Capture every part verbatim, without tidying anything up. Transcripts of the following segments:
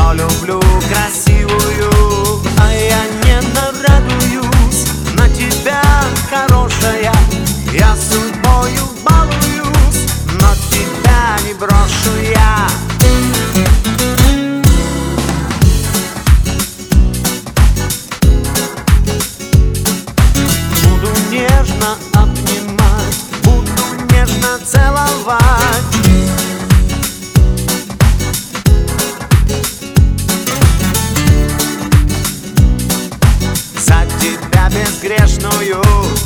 что люблю красивую. А я не нарадуюсь на тебя, хорошая. Я судьбою балуюсь, но тебя не брошу я. Буду нежно обнимать, буду нежно целовать. За тебя безгрешную.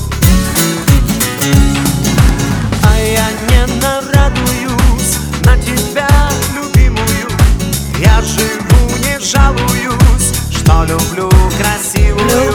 А я не нарадуюсь на тебя, любимую. Я живу, не жалуюсь, что люблю красивую.